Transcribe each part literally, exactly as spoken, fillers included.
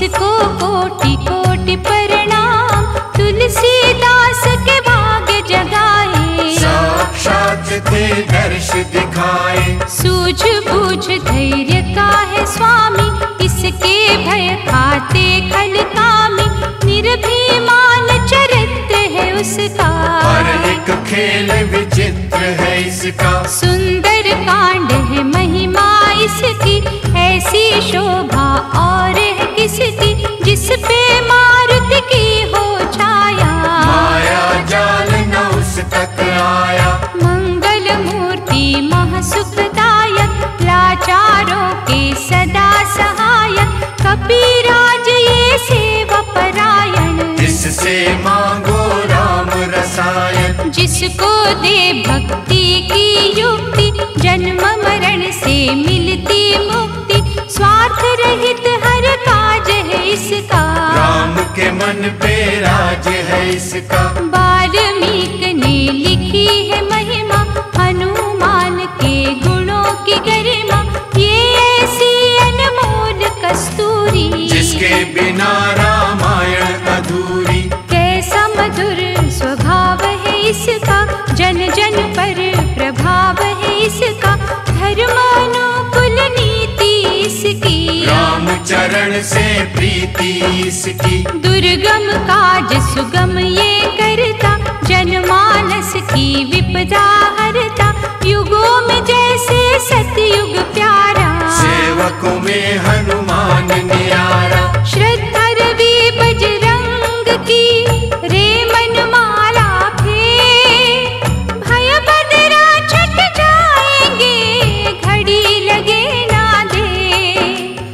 उसको कोटि कोटि प्रणाम, तुलसीदास के भाग्य जगाए। साक्षात थे दर्श दिखाए, सूझबूझ धैर्य का है स्वामी, इसके भय खाते खल कामी। निर्भीमान चरित्र है उसका, हर एक खेल विचित्र है इसका। सुंदर कांड है महिमा इसकी, ऐसी शोभा और है किसकी। जिस पे मारुति की हो छाया, माया जाल न उस तक आया। मंगल मूर्ति महासुखदायक, लाचारों के सदा सहायक। कपिराज ये सेवा परायण, इससे मांगो राम रसायन। जिसको दे भक्ति की युक्ति, जन्म मरण से मिलती मुक्ति। स्वार्थ रहित हर काज है इसका, राम के मन पे राज है इसका। वाल्मीकि ने लिखी है महिमा, हनुमान के गुणों की गरिमा। ये ऐसी अनमोल कस्तूरी, जिसके बिना रामायण अधूरी। कैसा मधुर स्वभाव है इसका, जन जन पर प्रभाव है इसका। धर्मानुकूल नीति इसकी, राम चरण से प्रीति इसकी। दुर्गम काज सुगम ये करता, जनमानस की विपदा हरता। युगों में जैसे सतयुग प्यारा, सेवकों में हनुमान न्यारा। श्रद्धा रवि बजरंग की, रे मन माला फेर। भय बदरा छट जाएंगे, घड़ी लगे ना दे।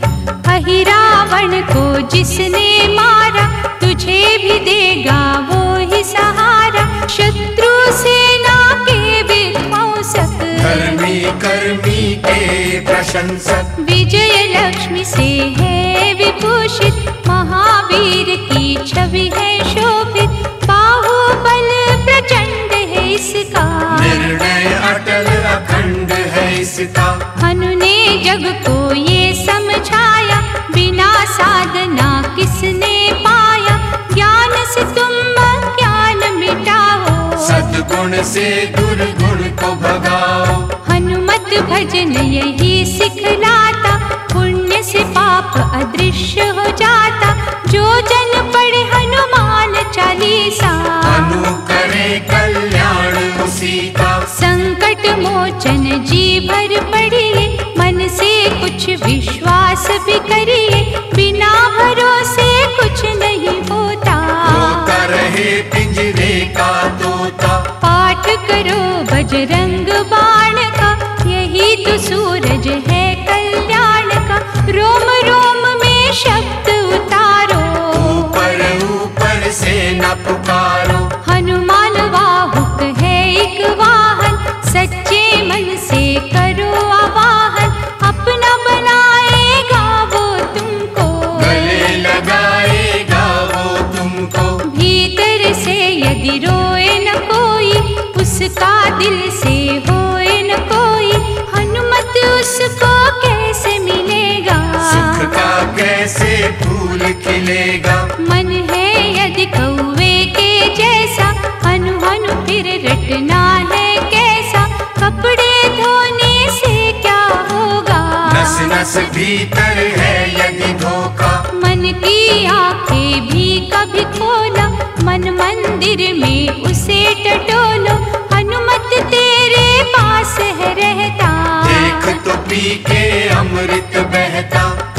अहि रावण को जिसने मारा, तुझे भी देगा वो ही सहारा। शत्रु सेना के विध्वंसक, धर्मी कर्मी के प्रशंसक। विजय लक्ष्मी से है विभूषित, महावीर की छवि है शोभित। बाहुबल प्रचंड है इसका, निर्णय अटल अखंड है इसका। हनु ने जग को ये समझाया, बिना साधना किसने पाया। ज्ञान से तुम अज्ञान मिटाओ, सद्गुण से दुर्गुण को भगाओ। हनुमत भजन यही सिखलाता, पुण्य से पाप अदृश्य हो जाता। जो जन पढ़े हनुमान चालीसा, अनु करे कल्याण उसी का। संकट मोचन जी भर पढ़िए, मन से कुछ विश्वास भी करिए। बिना भरोसे कुछ नहीं होता, रोता रहे पिंजरे का तोता। पाठ करो बजरंग बाण का, यही तो सूरज है कल्याण का। रोम रोम में शब्द उतारो, ऊपर ऊपर से न पुकारो। हनुमान वाहुक है एक वाहन, सच्चे मन से करो आवाहन। अपना बनाएगा वो तुमको, गले लगाएगा वो तुमको। भीतर से यदि रोए न कोई, उसका दिल से होए न कोई। हनुमत उसको कैसे मिलेगा, सुख का कैसे फूल खिलेगा। मन है यदि कौवे के जैसा, हनु हनु फिर रटना है कैसा। कपड़े धोने से क्या होगा, नस नस भीतर है यदि धोखा। मन की आंखें भी कभी खोला, मन मंदिर में उसे टटोलो। हनुमत तेरे पास है रहता, देख तो पी के अमृत बहता।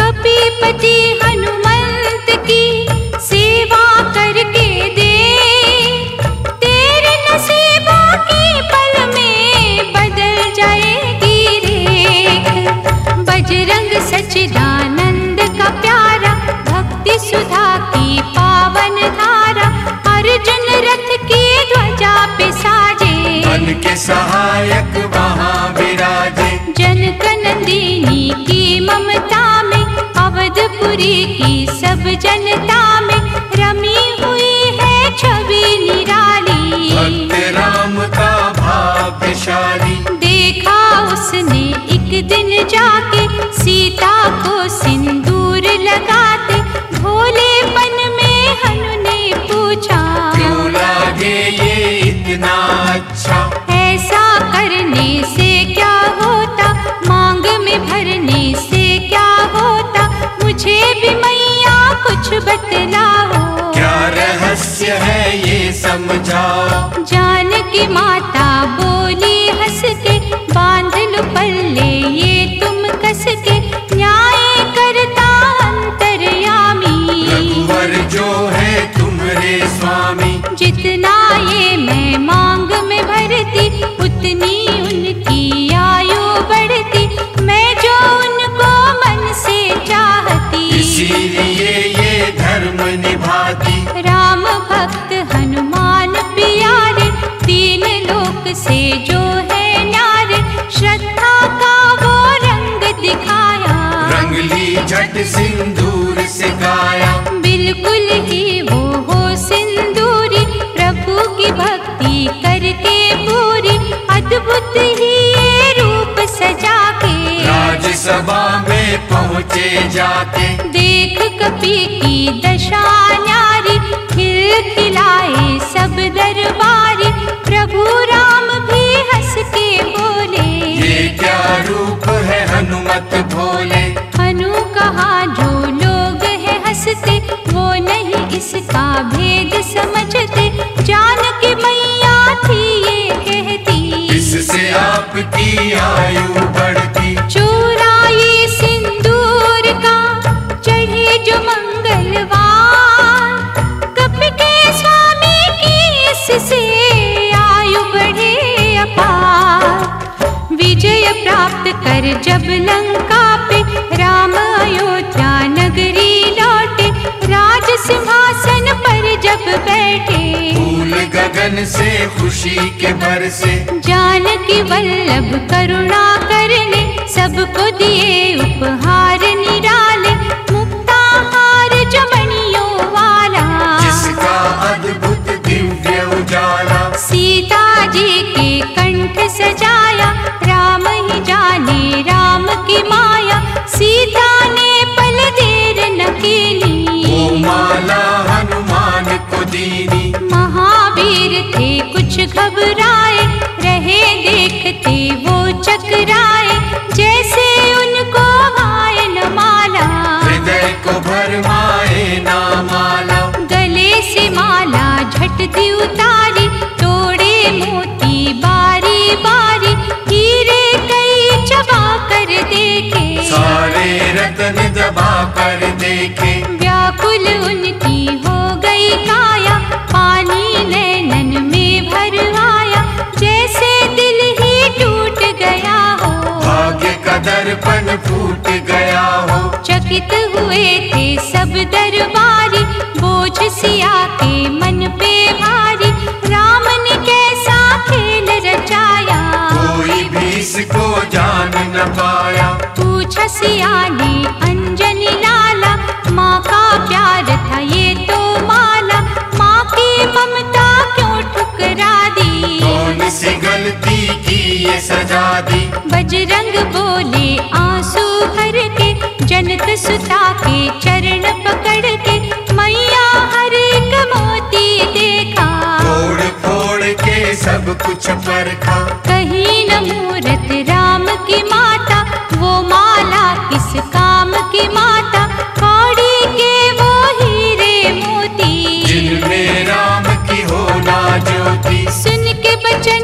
कपीपति हनुमंत की सेवा करके दे, तेरे नसीबों की पल में बदल जाएगी रेख। बजरंग सच्चिदानंद का प्यारा, भक्ति सुधा की पावन धारा। अर्जुन रथ की ध्वजा पे साजे, मन के सहायक वहाँ विराजे। जनक नंदिनी की ममता में, अवधपुरी की सब जनता में रमी हुई है छवि निराली। भक्त राम का भाग्यशाली, देखा उसने एक दिन जाके, सीता को सिंदूर लगाते। कुछ बतलाओ, क्या रहस्य है ये समझाओ। जानकी माता बोली हंस के, बांध लो पल्ले ये तुम कस के, न्याय करता अंतर्यामी। रघुवर जो है तुम्हारे स्वामी, जितना ये मैं मांग में भरती, उतनी उनकी आयु बढ़ती। मैं जो उनको मन से चाहती, इसीलिए ये धर्म निभाती। राम भक्त हनुमान प्यारे, तीन लोक से जो है न्यारे। श्रद्धा का वो रंग दिखाया, रंग ली झट सिंदूर से गाया। बिल्कुल ही वो हो सिंदूरी, प्रभु की भक्ति करके पूरी। अद्भुत ही ये रूप सजा के, राजसभा में पहुँचे जाके। देख कपि की दशा न्यारी, खिल खिलाए सब दरबारी। प्रभु राम भी हंस के बोले, ये क्या रूप है हनुमत भोले। हनु कहा जो लोग हैं हंसते, वो नहीं इसका भेद समझते। जानकी मैया थी ये कहती, इससे आपकी आयु बढ़ती। चुराए सिंदूर का चढ़े जो मंगलवार, कपि के स्वामी की इससे आयु बढ़े अपार। विजय प्राप्त कर जब लंका पे, राम अयोध्या नगरी लौटे। राज सिंहासन पर जब बैठे, फूल गगन से खुशी के बरसे। जानकी वल्लभ करुणा करने, सबको दिए उपहार निराले। मुक्ताहार जमनियों वाला, जिसका अद्भुत दिव्य उजाला। सीता जी के कंठ सजाया, राम ही जाने राम की माया। सीता ने पल देर न कीनी, वो माला हनुमान को दीनी। महावीर थे कुछ घबराए, रहे देखते वो चकराए। जैसे उनको भाए न माला, हृदय को भरमाए ना माला। गले से माला झट दी उतारी, तोड़े मोती बारी बारी। हीरे कई चबा कर देखे, सारे रत्न दबा कर देखे। व्याकुल उनकी हो गई काया, पानी नैनन में भर आया। जैसे दिल ही टूट गया हो, भाग्य का दर्पण फूट गया हो। चकित हुए थे सब दरबारी, बोझ सिया के मन पे भारी। राम ने कैसा खेल रचाया, कोई भी इसको जान न पाया। पूछा सिया ने अंजनी लाला, माँ का प्यार था ये तो माला। माँ की ममता क्यों ठुकरा दी, कौन सी गलती की ये सजा दी। बजरंग बोले आंसू भर के, जनक सुता के चरण पकड़ के। मैया हर एक मोती देखा, फोड़ फोड़ के सब कुछ परखा। कहीं न मूरत राम की माता, वो माला किस काम की माता। कौड़ी के वो हीरे मोती, जिनमें राम की हो ना ज्योति। सुन के बचन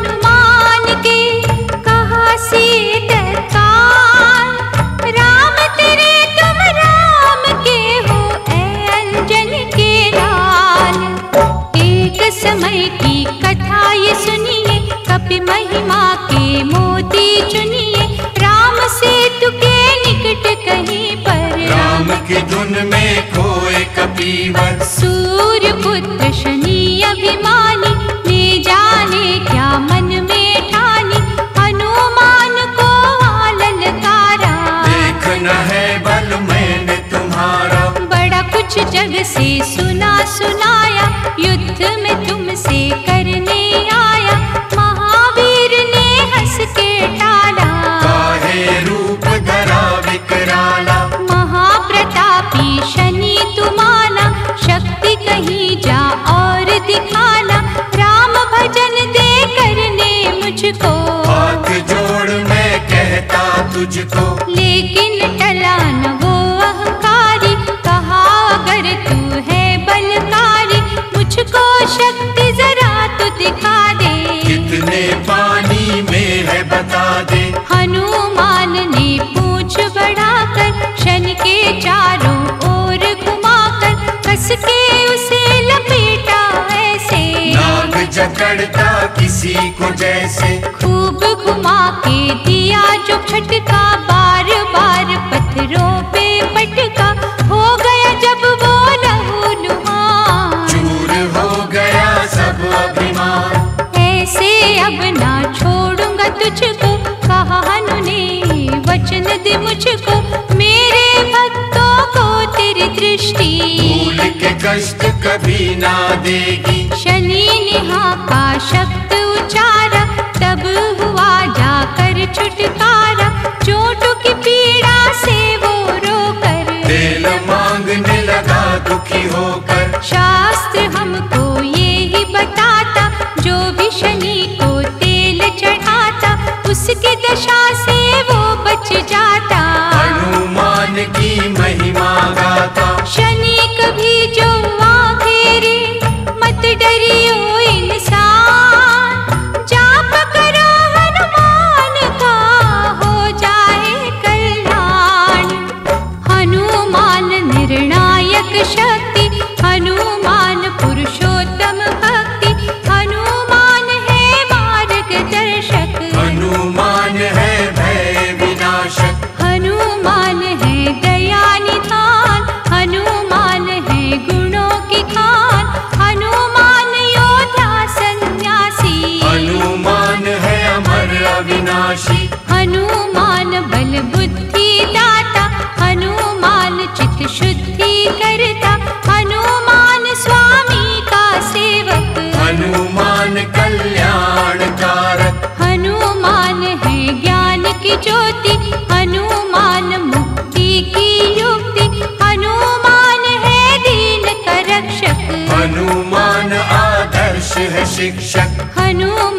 हनुमान के, कहा सीता काल। राम तेरे तुम राम के हो, ऐ अंजन के लाल। एक समय की कथा ये सुनिए, कपि महिमा के मोती चुनिए। राम सेतु के निकट कहीं पर, राम की धुन में खोए कपीवर। सूर्य पुत्र शनि अभिमानी, ने जाने क्या मन में ठानी। हनुमान को ललकारा, देखना है बल मैंने तुम्हारा। बड़ा कुछ जग से सुना सुनाया, युद्ध में तुमसे करने आया। महावीर ने हंस के टाला, काहे रूप धरा विकराला। महाप्रतापी शनि तुम्हारा, शक्ति कहीं जा और दिखाना। राम भजन दे करने मुझको, हाथ जोड़ मैं कहता तुझको। लेकिन टला न वो अहंकारी। कहा अगर को जैसे खूब घुमा के दिया जो फटका, बार बार पत्थरों पे पटका, हो गया जब वो लहूलुहान, चूर हो गया सब अभिमान। ऐसे अब ना छोड़ूंगा तुझको, कहा हनु ने वचन दे मुझको, मेरे भक्तों को तेरी दृष्टि भूल के कष्ट कभी ना देगी। शनि ने हाका शब्द उचारा, तब हुआ जाकर छुटकारा, चोटों की पीड़ा से वो रोकर तेल मांगने लगा दुखी होकर। शास्त्र हमको ये ही बताता, जो भी शनि को तेल चढ़ाता, उसकी दशा से वो बच जाता। हनुमान की महिमा गाता, शनि कभी जो आघेरे, मत डरियो इंसान, जाप करो हनुमान का, हो जाए कल्याण। हनुमान निर्णायक शक्ति, हनुमान पुरुषोत्तम भक्ति, हनुमान है मार्गदर्शक, हनुमान है भय विनाशक। हनुमान है दया निधान, हनुमान है गुणों की खान, हनुमान योद्धा सन्यासी, हनुमान है अमर अविनाशी। हनुमान बल बुद्धि दाता, हनुमान चित्त शुद्धि करता, हनुमान स्वामी का सेवक, हनुमान कल्याण कारक। हनुमान है ज्ञान की ज्योति, हनुमान मुक्ति की युक्ति, हनुमान है दीन का रक्षक, हनुमान आदर्श है शिक्षक। हनुमान